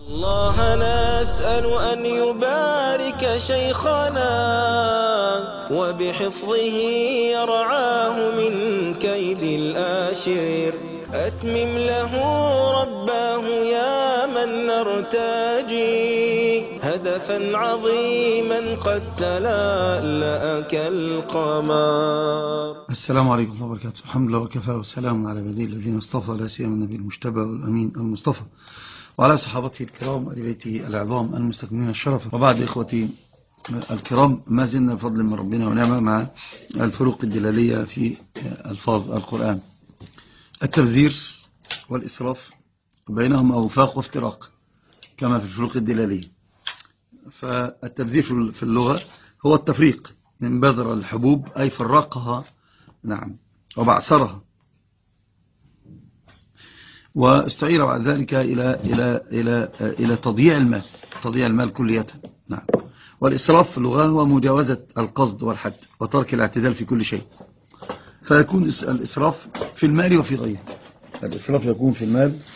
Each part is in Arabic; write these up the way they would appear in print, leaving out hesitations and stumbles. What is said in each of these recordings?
الله نسأل أن يبارك شيخنا وبحفظه يرعاه من كيد الآشر. أتمم له رباه يا من نرتجي هدفا عظيما قد تلألأ كالقمر. السلام عليكم ورحمة الله وبركاته. الحمد لله وكفى والسلام على عباده الذين اصطفى، لا سيما النبي المجتبى والأمين المصطفى وعلى صحابته الكرام وآل بيته العظام المستكملين الشرف. وبعد إخوتي الكرام، ما زلنا بفضل من ربنا ونعمة مع الفروق الدلالية في ألفاظ القرآن. التبذير والإسراف بينهم أوفاق وافتراق كما في الفروق الدلالية. فالتبذير في اللغة هو التفريق من بذر الحبوب، أي فرقها، نعم، وبعثرها، واستعير بعد ذلك إلى تضييع المال كلية. نعم. والإسراف في اللغة هو مجاوزة القصد والحد وترك الاعتدال في كل شيء. فيكون الإسراف في المال وفي غيره. الإسراف يكون في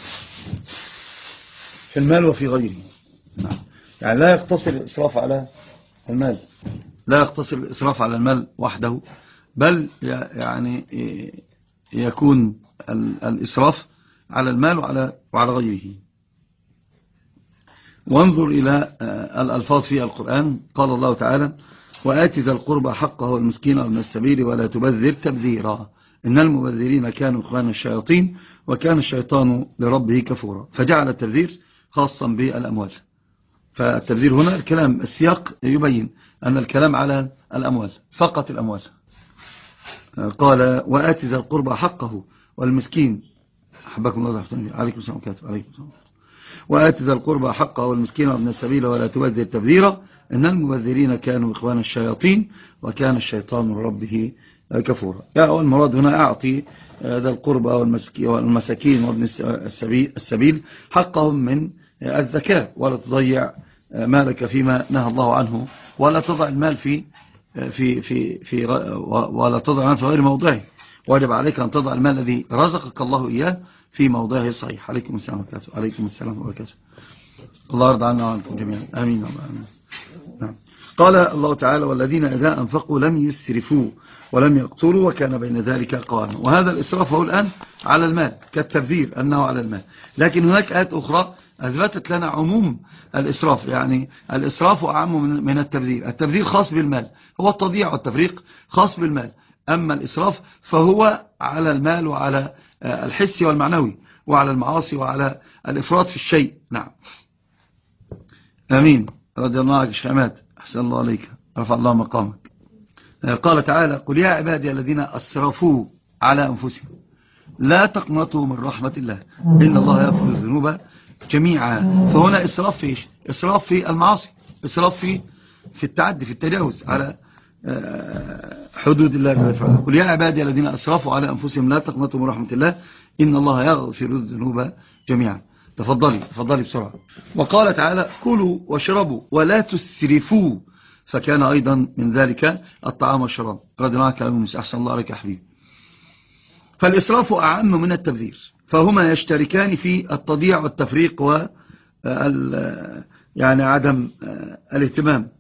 المال وفي غيره. نعم. يعني لا يقتصر الإسراف على المال، لا يقتصر الإسراف على المال وحده، بل يعني يكون الإسراف على المال وعلى غيره. وانظر إلى الألفاظ في القرآن. قال الله تعالى: وآت ذا القربى حقه والمسكين وابن السبيل ولا تبذر تبذيرا إن المبذرين كانوا إخوان الشياطين وكان الشيطان لربه كفورا. فجعل التبذير خاصا بالأموال. فالتبذير هنا الكلام السياق يبين أن الكلام على الأموال فقط، الأموال. قال: وآت ذا القربى حقه والمسكين، أحبكم الله عليكم السلام عليكم السلام. وآت ذا القربى حقه والمسكين وابن السبيل ولا تبذر تبذيرا إن المبذرين كانوا إخوان الشياطين وكان الشيطان لربه كفورا. يعني المراد هنا أعطي ذا القربى والمساكين وابن السبيل حقهم من الزكاة، ولا تضيع مالك فيما نهى الله عنه، ولا تضع المال ولا تضع المال في غير موضعه. واجب عليك أن تضع المال الذي رزقك الله إياه في موضعه الصحيح. عليكم السلام وبركاته. عليكم السلام وبركاته. الله يرضى عنا وعنكم جميعا، آمين. نعم. قال الله تعالى: والذين إذا أنفقوا لم يسرفوا ولم يقتروا وكان بين ذلك قواما. وهذا الإسراف هو الآن على المال كالتبذير، أنه على المال. لكن هناك آيات أخرى أثبتت لنا عموم الإسراف، يعني الإسراف أعم من التبذير. التبذير خاص بالمال، هو التضييع والتفريق خاص بالمال. أما الإسراف فهو على المال وعلى الحسي والمعنوي وعلى المعاصي وعلى الإفراط في الشيء. نعم. آمين. رضي الله عنك شهمات، أحسن الله عليك، رفع الله مقامك. قال تعالى: قل يا عبادي الذين أسرفوا على أنفسهم لا تقنطوا من رحمة الله إن الله يغفر الذنوب جميعا. فهنا إسراف في إيش؟ إسراف في المعاصي، إسراف في التعدي، في التجاوز على حدود الله جل وعلا. قل يا عبادي الذين أسرفوا على أنفسهم لا تقنطوا من رحمة الله إن الله يغفر الذنوب جميعا. تفضلي بسرعة. وقال تعالى: كلوا واشربوا ولا تسرفوا فكان أيضا من ذلك الطعام والشراب. رضي الله عنك أحسن الله عليك يا حبيبي. فالإسراف أعم من التبذير، فهما يشتركان في التضييع والتفريق يعني عدم الاهتمام.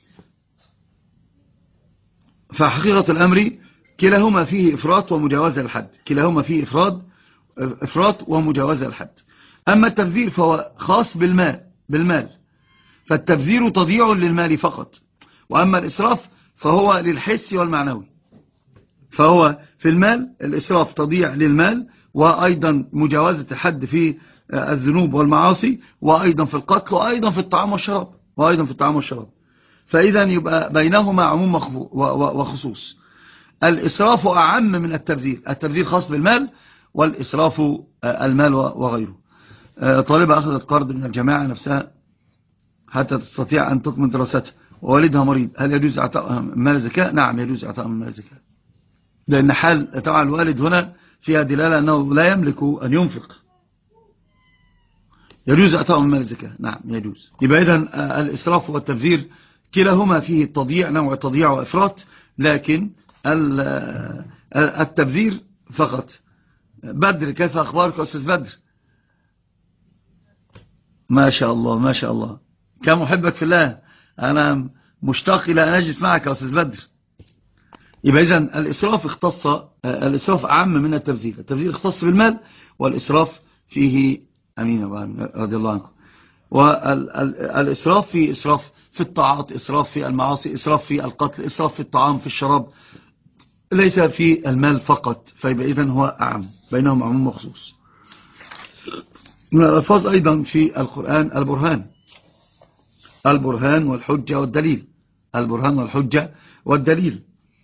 فحقيقة الأمر كلاهما فيه إفراط ومجاوزة الحد، كلاهما فيه إفراط ومجاوزة الحد. أما التبذير فهو خاص بالمال، فالتبذير تضييع للمال فقط. وأما الإسراف فهو للحس والمعنوي. فهو في المال الإسراف تضييع للمال، وأيضا مجاوزة الحد في الذنوب والمعاصي، وأيضا في القتل، وأيضا في الطعام والشراب. فإذا يبقى بينهما عموم وخصوص. الإسراف أعم من التبذير. التبذير خاص بالمال، والإسراف المال وغيره. طالبة أخذت قرض من الجماعة نفسها حتى تستطيع أن تكمل دراستها ووالدها مريض، هل يجوز إعطاء مال الزكاة؟ نعم، يجوز إعطاء مال الزكاة، لأن حال طبعا الوالد هنا فيها دلالة أنه لا يملك أن ينفق. يجوز إعطاء مال الزكاة، نعم يجوز. يبقى إذن الإسراف والتبذير كلاهما فيه تضييع، نوع تضييع وإفراط، لكن التبذير فقط. بدر، كيف أخبارك أستاذ بدر؟ ما شاء الله ما شاء الله، كم أحبك في الله. أنا مشتاق إلى أن أجلس معك يا أستاذ بدر. يبقى إذن الإسراف أعم من التبذير. التبذير اختص بالمال، والإسراف فيه أمين رضي الله عنه. والإسراف فيه إسراف في الطاعات، إسراف في المعاصي، إسراف في القتل، إسراف في الطعام، في الشراب، ليس في المال فقط. فيبقى إذن هو أعم، بينهم عموم وخصوص. من الألفاظ أيضا في القرآن البرهان والحجة والدليل. البرهان والحجة والدليل.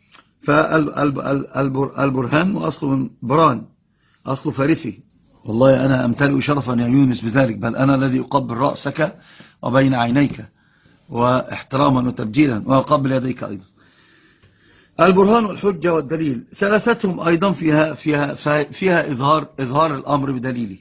فالبرهان وأصله بران، أصله فارسي. والله أنا أمتلئ شرفا يا يونس بذلك، بل أنا الذي أقبل رأسك وبين عينيك واحتراما وتبجيلا، وأقبل يديك أيضا. البرهان والحجة والدليل ثلاثتهم أيضا فيها إظهار الأمر بدليله،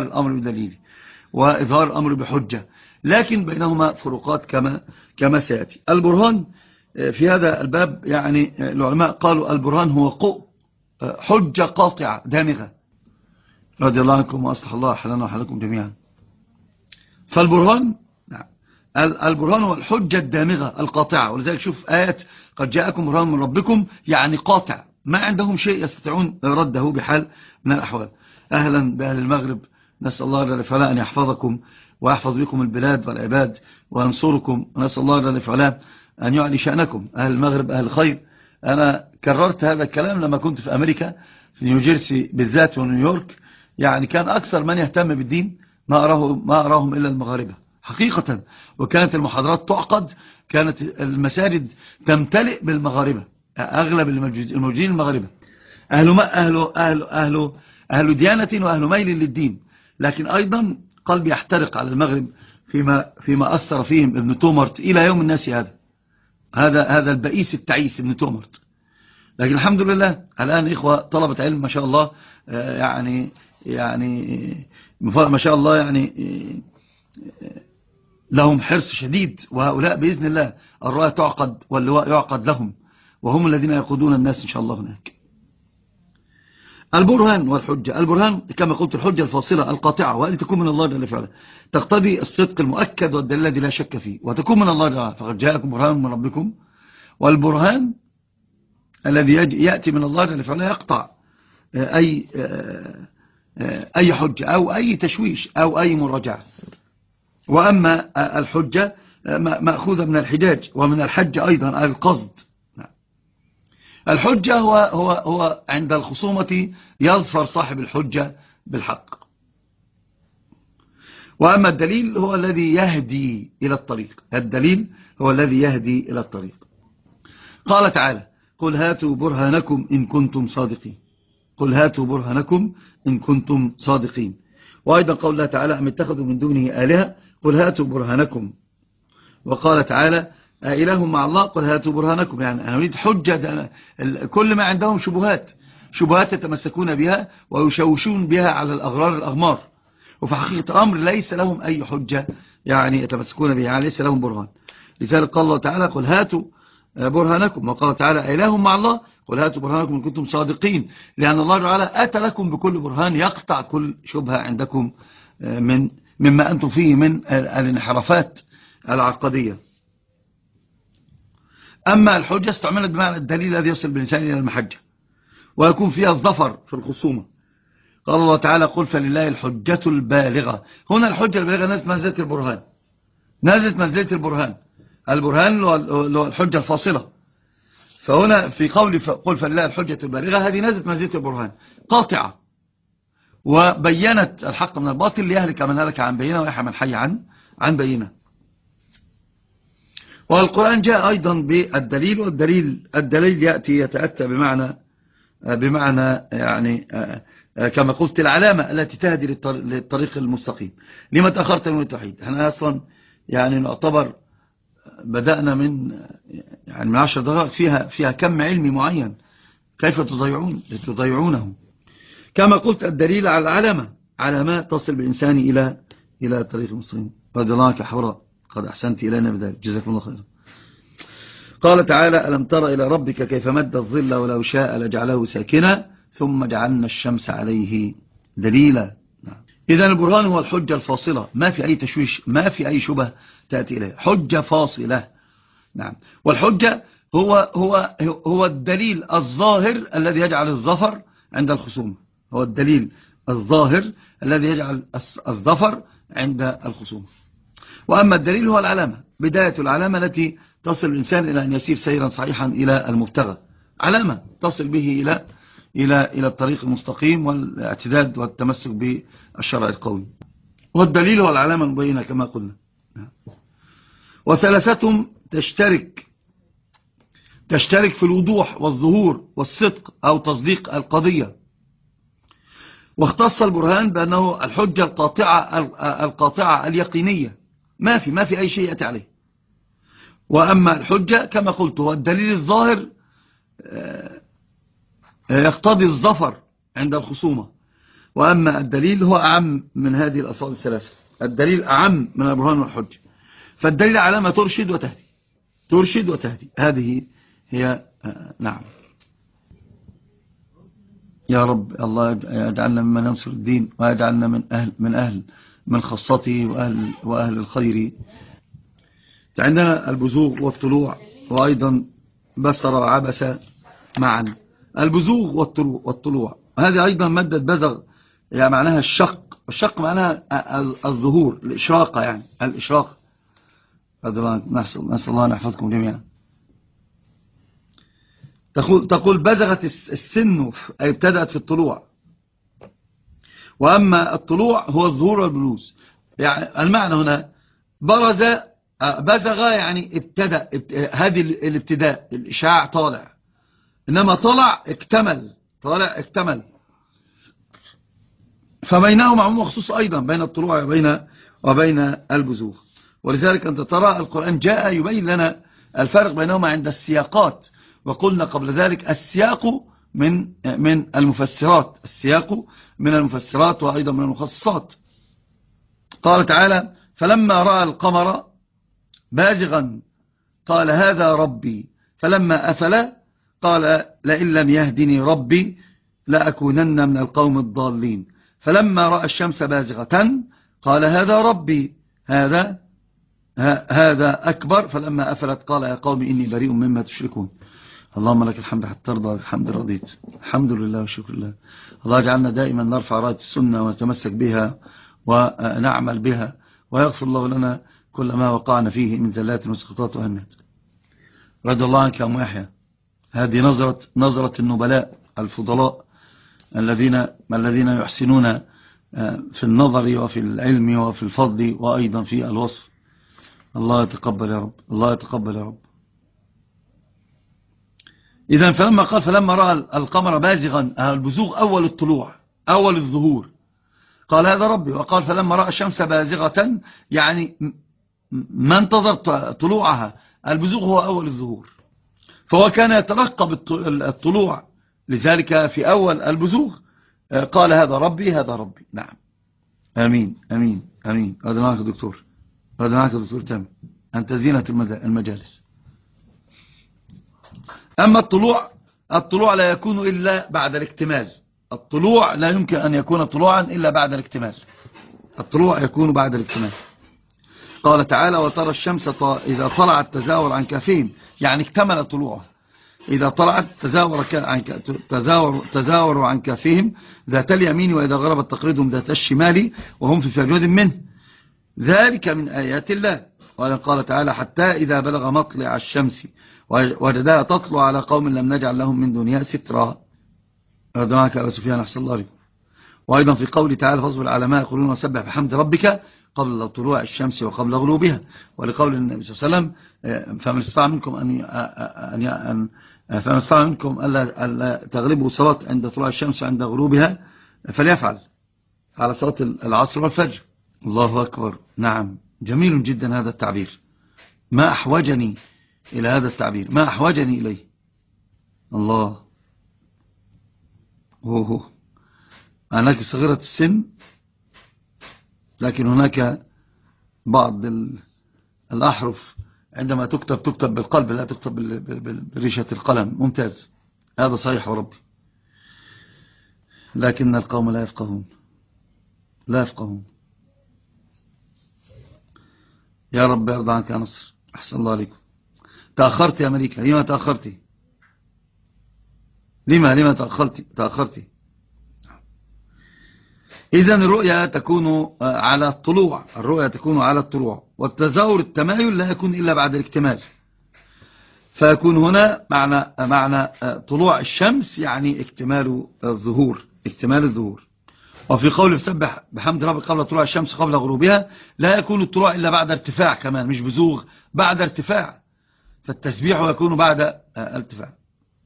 وإظهار الأمر بحجة، لكن بينهما فروقات كما سيأتي. البرهان في هذا الباب يعني العلماء قالوا البرهان هو حجة قاطعة دامغة. رضي الله عنكم وأصلح الله حلنا وحلكم جميعا. فالبرهان البرهان هو الحجة الدامغة القاطعة، ولذلك شوف آيات قد جاءكم برهان من ربكم، يعني قاطع، ما عندهم شيء يستطيعون رده بحال من الأحوال. أهلا بأهل المغرب، نسأل الله جل وعلا أن يحفظكم ويحفظ بكم البلاد والعباد وينصركم، ونسأل الله جل وعلا أن يعلي شأنكم. أهل المغرب أهل الخير. أنا كررت هذا الكلام لما كنت في أمريكا، في نيوجيرسي بالذات ونيويورك. يعني كان أكثر من يهتم بالدين ما أراهم إلا المغاربة حقيقة. وكانت المحاضرات تعقد، كانت المساجد تمتلئ بالمغاربة، أغلب الموجودين المغاربة، أهل ديانة وأهل ميل للدين. لكن أيضا قلبي يحترق على المغرب فيما أثر فيهم ابن تومرت إلى يوم الناس هذا البئيس التعيس ابن تومرت. لكن الحمد لله الآن إخوة طلبة علم ما شاء الله، يعني ما شاء الله، يعني لهم حرص شديد، وهؤلاء بإذن الله الراية تعقد واللواء يعقد لهم، وهم الذين يقودون الناس إن شاء الله هناك. البرهان والحجة. البرهان كما قلت الحجة الفاصلة القاطعة، وأن تكون من الله جل وعلا، تقتضي الصدق المؤكد والدليل الذي لا شك فيه، وتكون من الله جل وعلا. فقد جاءكم برهان من ربكم. والبرهان الذي يأتي من الله جل وعلا يقطع أي حجة أو أي تشويش أو أي مراجعة. وأما الحجة مأخوذة من الحجاج ومن الحج أيضا القصد. الحجة هو عند الخصومة يظفر صاحب الحجة بالحق. وأما الدليل هو الذي يهدي إلى الطريق. الدليل هو الذي يهدي إلى الطريق. قال تعالى: قل هاتوا برهانكم إن كنتم صادقين. قل هاتوا برهانكم إن كنتم صادقين. وأيضا قول الله تعالى: أم اتخذوا من دونه آلهة قل هاتوا برهانكم. وقال تعالى: إله مع الله قل هاتوا برهانكم. يعني أنا أريد حجة. كل ما عندهم شبهات يتمسكون بها ويشوشون بها على الأغمار، وفي حقيقة الأمر ليس لهم أي حجة يعني يتمسكون بها، يعني ليس لهم برهان. لذلك قال الله تعالى: قل هاتوا برهانكم. وقال تعالى: إله مع الله قل هاتوا برهانكم إن كنتم صادقين. لأن الله تعالى أتى لكم بكل برهان يقطع كل شبهة عندكم مما أنتم فيه من الانحرافات العقدية. أما الحجة استعملت بمعنى الدليل الذي يصل بالإنسان إلى المحجة ويكون فيها الظفر في الخصومة. قال الله تعالى: قل فلله الحجة البالغة. هنا الحجة البالغة نزلت منزلة البرهان، نزلت منزلة البرهان. البرهان هو الحجة الفاصلة. فهنا في قول قل فلله الحجة البالغة، هذه نزلت منزلة البرهان قاطعة، وبينت الحق من الباطل ليهلك من هلك عن بينة ويحيى من حي عن بينة. والقرآن جاء أيضا بالدليل، والدليل يأتي يتأتى بمعنى يعني كما قلت العلامة التي تهدي للطريق المستقيم. لما تأخرت من التوحيد؟ احنا أصلا يعني نعتبر بدأنا من 10 دقائق فيها كم علمي معين، كيف تضيعونه؟ كما قلت الدليل على العلامة، علامات تصل بالإنسان إلى طريق المستقيم. رضي الله عنك يا حوراء، قد أحسنت إلينا بذلك، جزاكم الله خيرا. قال تعالى: ألم تر إلى ربك كيف مد الظل ولو شاء لجعله ساكنا ثم جعلنا الشمس عليه دليلا. إذن البرهان هو الحجة الفاصلة، ما في أي تشويش، ما في أي شبه تأتي إليه، حجة فاصلة. نعم. والحجة هو الدليل الظاهر الذي يجعل الظفر عند الخصوم، هو الدليل الظاهر الذي يجعل الظفر عند الخصوم. وأما الدليل هو العلامة، بداية العلامة التي تصل الإنسان إلى أن يسير سيرا صحيحا إلى المبتغى، علامة تصل به إلى الطريق المستقيم والاعتداد والتمسك بالشرع القوي. والدليل هو العلامة المبينة كما قلنا. وثلاثتهم تشترك في الوضوح والظهور والصدق أو تصديق القضية. واختص البرهان بأنه الحجة القاطعة اليقينية، ما في أي شيء يأتي عليه. وأما الحجة كما قلت هو الدليل الظاهر يقتضي الظفر عند الخصومة. وأما الدليل هو أعم من هذه الألفاظ الثلاثة، الدليل أعم من البرهان والحجة. فالدليل علامة ترشد وتهدي، ترشد وتهدي، هذه هي. نعم. يا رب الله يجعلنا ممن ينصر الدين، ويجعلنا من خاصته وأهل الخير. عندنا البزوغ والطلوع، وأيضا بسر وعبس معا. البزوغ والطلوع هذه أيضا مادة بزغ، يعني معناها الشق، والشق معناها الظهور، الإشراقة، يعني الإشراق. نسأل الله أن يحفظكم جميعا. تقول بزغت السن، أي ابتدأت في الطلوع. وأما الطلوع هو الظهور والبروز، يعني المعنى هنا بزغ يعني ابتدأ، هذه الابتداء، الإشعاع طالع، إنما طلع اكتمل. فبينهما عموم وخصوص أيضا، بين الطلوع وبين البزوغ. ولذلك أنت ترى القرآن جاء يبين لنا الفرق بينهما عند السياقات. وقلنا قبل ذلك السياق من المفسرات، السياق من المفسرات وأيضا من المخصصات. قال تعالى: فلما رأى القمر بازغا قال هذا ربي، فلما أفل قال لئن لم يهدني ربي لأكونن من القوم الضالين. فلما رأى الشمس بازغة قال هذا ربي، هذا أكبر. فلما أفلت قال يا قوم إني بريء مما تشركون. اللهم لك الحمد حتى ترضى، الحمد رضيت، الحمد لله والشكر لله. الله يجعلنا دائما نرفع راية السنة ونتمسك بها ونعمل بها، ويغفر الله لنا كل ما وقعنا فيه من زلات وسقطات وهنات. رضي الله عنك يا أم يحيى. هذه نظرة النبلاء الفضلاء الذين يحسنون في النظر وفي العلم وفي الفضل وأيضا في الوصف. الله يتقبل يا رب، الله يتقبل يا رب. إذن فلما قال فلما رأى القمر بازغا، البزوغ أول الطلوع، أول الظهور، قال هذا ربي. وقال فلما رأى الشمس بازغة، يعني ما انتظر طلوعها، البزوغ هو أول الظهور. فهو كان يترقب الطلوع، لذلك في أول البزوغ قال هذا ربي، هذا ربي. نعم. آمين آمين آمين. هذا معك دكتور، هذا معك دكتور تام، أنت زينة المجالس. أما الطلوع لا يكون إلا بعد الاكتمال. الطلوع لا يمكن أن يكون طلوعا إلا بعد الاكتمال. الطلوع يكون بعد الاكتمال. قال تعالى: وترى الشمس إذا طلعت تزاور عن كافين، يعني اكتمل طلوعها. إذا طلعت تزاوروا عن كافهم ذات اليمين، وإذا غربت تقرضهم ذات الشمال وهم في فجوة منه، ذلك من آيات الله. قال تعالى: حتى إذا بلغ مطلع الشمس وجدها تطلع على قوم لم نجعل لهم من دونها سترا. هذا معك أبا سفيان، أحسن الله عليكم. وأيضا في قوله تعالى: فاصبر على ما يقولون وسبح بحمد ربك قبل طلوع الشمس وقبل غروبها. ولقول النبي صلى الله عليه وسلم: فمن استطاع منكم ألا تغلبوا صلاة عند طلوع الشمس وعند غروبها فليفعل على صلاة العصر والفجر. الله أكبر. نعم، جميل جدا هذا التعبير. ما أحوجني إلى هذا التعبير، ما أحوجني إليه. الله. هناك صغيرة السن، لكن هناك بعض الأحرف عندما تكتب بالقلب، لا تكتب بريشة القلم. ممتاز، هذا صحيح وربي، لكن القوم لا يفقهون. لا يفقهون. يا رب يرضى عنك يا نصر. أحسن الله عليكم. تأخرت يا مليكة. لما تأخرتي؟ لما تأخرتي؟ إذن الرؤية تكون على الطلوع. الرؤية تكون على الطلوع، والتزاور التمايل لا يكون إلا بعد الاكتمال. فيكون هنا معنى طلوع الشمس يعني اكتمال الظهور. وفي قول فسبح بحمد ربك قبل طلوع الشمس قبل غروبها لا يكون الطلوع إلا بعد ارتفاع، كمان مش بزوغ، بعد ارتفاع. فالتسبيح يكون بعد ارتفاع.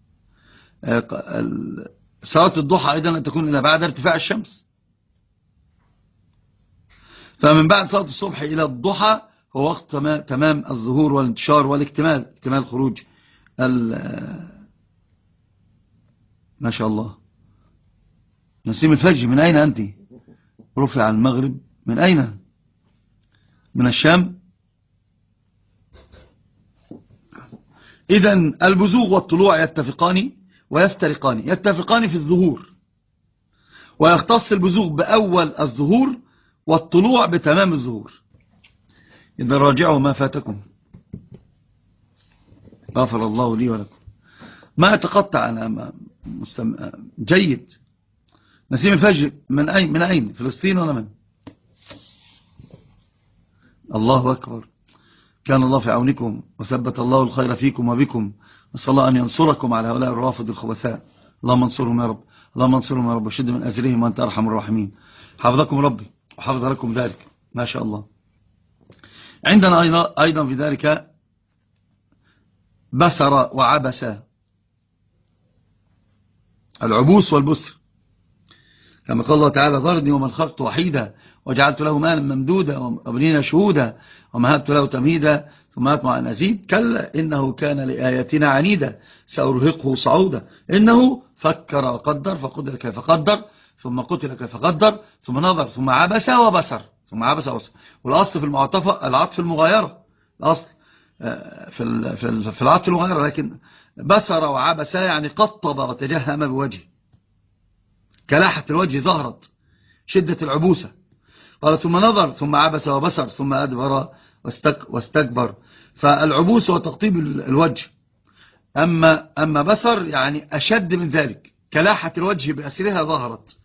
صلاة الضحى أيضا لا تكون إلا بعد ارتفاع الشمس. فمن بعد صلاة الصبح إلى الضحى هو وقت تمام الظهور والانتشار والاكتمال، اكتمال خروج ما شاء الله. نسيم الفجر من أين أنت؟ رفع عن المغرب من أين؟ من الشام. إذن البزوغ والطلوع يتفقان ويفترقان. يتفقان في الظهور، ويختص البزوغ بأول الظهور والطلوع بتمام الظهور. إذا راجعوا ما فاتكم. غفر الله لي ولكم. ما أتقطع أنا جيد. نسيم الفجر من أين؟ فلسطين ولا من؟ الله أكبر. كان الله في عونكم وثبت الله الخير فيكم وبكم. نسأل الله أن ينصركم على هؤلاء الرافض الخبثاء. اللهم انصرهم يا رب، اللهم انصرهم يا رب، وشد من أزرهم وأنت أرحم الراحمين. حفظكم ربي وحفظ لكم ذلك. ما شاء الله. عندنا أيضا في ذلك بسر وعبس، العبوس والبسر، كما قال الله تعالى ذرني ومن خلقت وحيدا وجعلت له مالا ممدودا وبنين شهودا ومهدت له تمهيدا ثم أطمع أن أزيد كلا إنه كان لآياتنا عنيدا سأرهقه صعودا إنه فكر وقدر فقدر كيف قدر ثم قتل كيف قدر ثم نظر ثم عبس وبصر والأصل في المعطفة العطف المغايرة، الأصل في العطف المغايرة، لكن بصر وعبس يعني قطب وتجهم بوجهه، كلاحة الوجه ظهرت شدة العبوسة. قال ثم نظر ثم عبس وبصر ثم أدبر واستكبر. فالعبوس هو تقطيب الوجه، أما بصر يعني أشد من ذلك، كلاحة الوجه بأسرها ظهرت،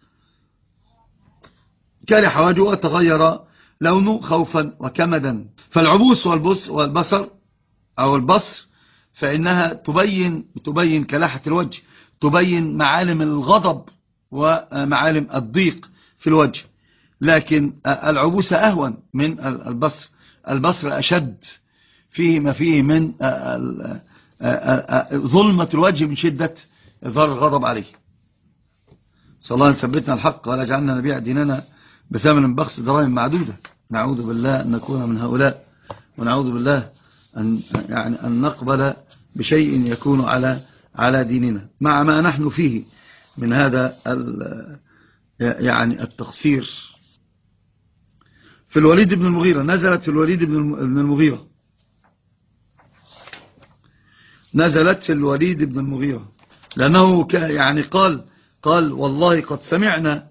كلح وجهه وتغير لونه خوفا وكمدا. فالعبوس والبصر أو البصر فإنها تبين كلاحة الوجه، تبين معالم الغضب ومعالم الضيق في الوجه، لكن العبوس أهون من البصر. البصر أشد فيه ما فيه من ظلمة الوجه من شدة إظهار الغضب عليه. صلى الله أن ثبتنا الحق ولا جعلنا نبيع ديننا بثمن بخس دراهم معدودة. نعوذ بالله أن نكون من هؤلاء، ونعوذ بالله أن نقبل بشيء يكون على ديننا مع ما نحن فيه من هذا التقصير. في الوليد بن المغيرة، نزلت في الوليد بن المغيرة، نزلت في الوليد بن المغيرة لأنه قال والله قد سمعنا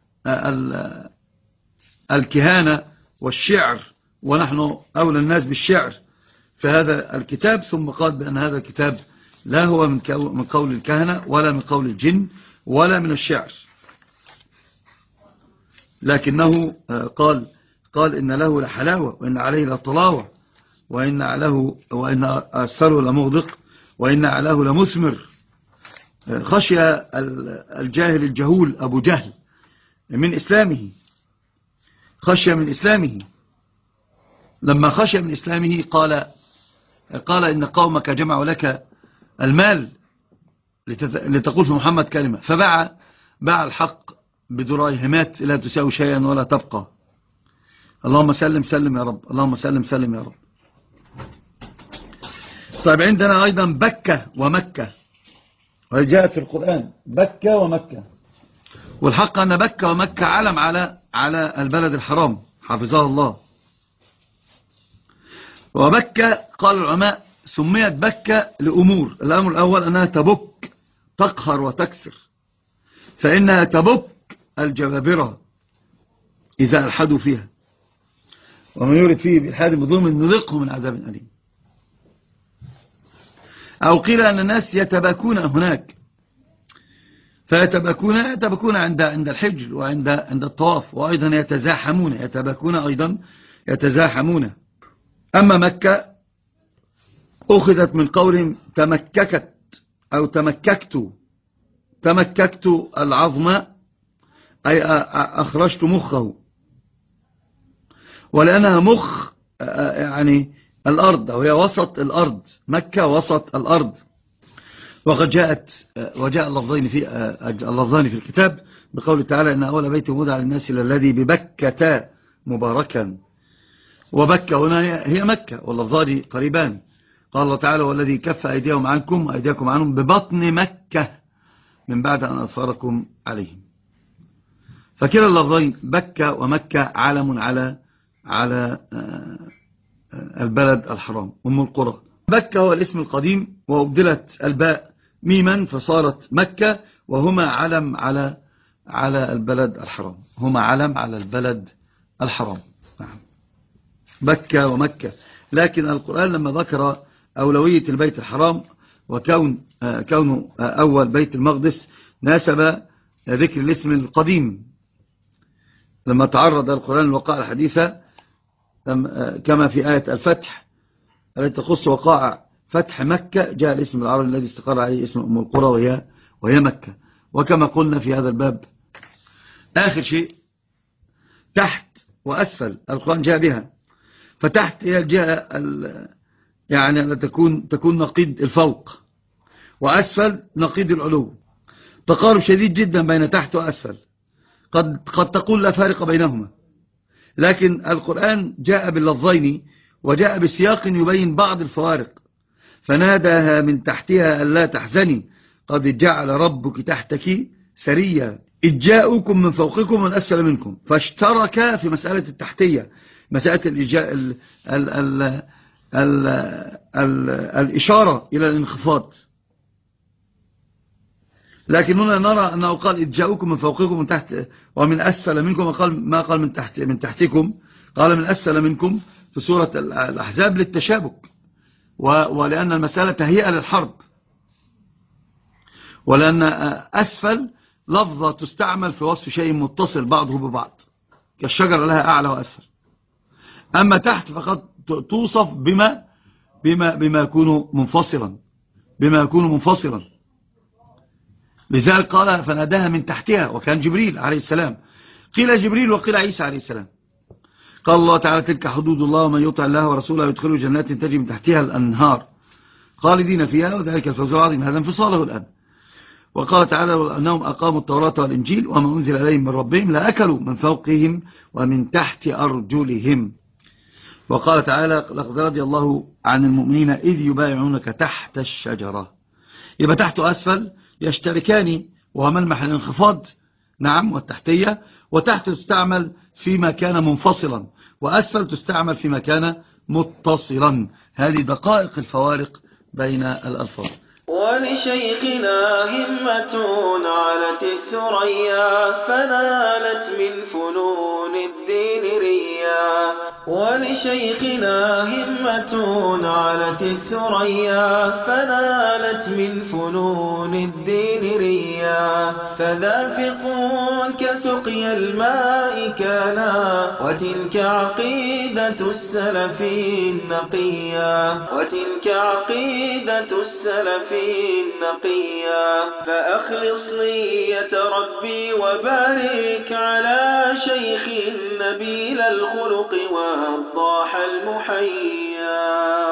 الكهانة والشعر ونحن أولى الناس بالشعر في هذا الكتاب، ثم قال بأن هذا الكتاب لا هو من قول الكهنة ولا من قول الجن ولا من الشعر، لكنه قال إن له لحلاوة وإن عليه لطلاوة وإن أثره لمغدق وإن أعلاه لمثمر. خشي الجاهل الجهول أبو جهل من إسلامه، خشي من إسلامه. لما خشي من إسلامه قال إن قومك جمعوا لك المال لتقول في محمد كلمة، فباع الحق بدراهمات لا تساوي شيئا ولا تبقى. اللهم سلم سلم يا رب، اللهم سلم سلم يا رب. طيب عندنا أيضا بكة ومكة، وجاءت في القرآن بكة ومكة، والحق أن بكة ومكة علم على البلد الحرام حفظها الله. وبكة قال العلماء سميت بكة لأمور. الأمر الأول أنها تبك، تقهر وتكسر، فإنها تبك الجبابرة إذا ألحدوا فيها، ومن يرد فيه بالحاد بظلم نذقه من عذاب أليم. أو قيل أن الناس يتباكون هناك، فيتباكون عند الحجر وعند الطواف، وأيضا يتباكون أيضا يتزاحمون. أما مكة أخذت من قولهم تمككت أو تمككت العظم، أي أخرجت مخه، ولأنها مخ يعني الأرض، أو هي وسط الأرض، مكة وسط الأرض. وقد وجاء اللفظان في الكتاب بقول تعالى إن أول بيت وضع للناس الذي ببكة مباركا، وبكة هنا هي مكة، واللفظان قريبان. قال الله تعالى والذي كف أيديهم عنكم وأيديكم عنهم ببطن مكة من بعد أن أظفركم عليهم. فكلا اللفظين بكة ومكة علم على البلد الحرام أم القرى. بكة هو الاسم القديم، وأبدلت الباء ميما فصارت مكة، وهما علم على البلد الحرام، هما علم على البلد الحرام. بكة ومكة. لكن القرآن لما ذكر أولوية البيت الحرام وكونه أول بيت المقدس ناسب ذكر الاسم القديم. لما تعرض القرآن الوقائع الحديثة كما في آية الفتح التي تخص وقائع فتح مكة، جاء الاسم العربي الذي استقر عليه اسم أم القرى وهي مكة. وكما قلنا في هذا الباب آخر شيء تحت وأسفل القرآن جاء بها. فتحت هي الجهة يعني تكون نقيض الفوق، وأسفل نقيض العلو، تقارب شديد جدا بين تحت وأسفل، قد تقول لا فارق بينهما. لكن القرآن جاء باللفظين وجاء بسياق يبين بعض الفوارق. فناداها من تحتها ألا تحزني قد جعل ربك تحتك سريا إذ جاءوكم من فوقكم ومن أسفل منكم. فاشترك في مسألة التحتية، مسألة الإشارة إلى الانخفاض. لكن هنا نرى أنه قال إذ جاءوكم من فوقكم من تحت ومن أسفل منكم، ما قال من تحتكم، قال من أسفل منكم في سورة الأحزاب للتشابك، ولأن المسألة تهيئة للحرب، ولأن أسفل لفظة تستعمل في وصف شيء متصل بعضه ببعض، كالشجرة لها أعلى وأسفل. أما تحت فقد توصف بما يكون منفصلا. لذلك قال فناداها من تحتها، وكان جبريل عليه السلام، قيل جبريل وقيل عيسى عليه السلام. قال الله تعالى تلك حدود الله ومن يطع الله ورسوله يدخله جنات تجري من تحتها الأنهار خالدين فيها وذلك الفوز العظيم. هذا انفصاله الآن. وقال تعالى أنهم أقاموا التوراة والإنجيل وما أنزل عليهم من ربهم لأكلوا من فوقهم ومن تحت أرجلهم. وقال تعالى لقد رضي الله عن المؤمنين إذ يبايعونك تحت الشجرة. يبقى تحت وأسفل يشتركان، وهو ملمح الانخفاض نعم والتحتية. وتحت تستعمل فيما كان منفصلا، وأسفل تستعمل فيما كان متصلا. هذه دقائق الفوارق بين الألفاظ. ولشيخنا همة علت الثريا فنالت من فنون الدين ريا. ولشيخنا همة علت الثريا فنالت من فنون الدين ريا. فذافق كسقي الماء كانا وتلك عقيدة السلف النقيا. وتلك عقيدة السلف النقيا. فأخلص نية ربي وبارك على شيخ نبيل الخلق وضاح المحيا.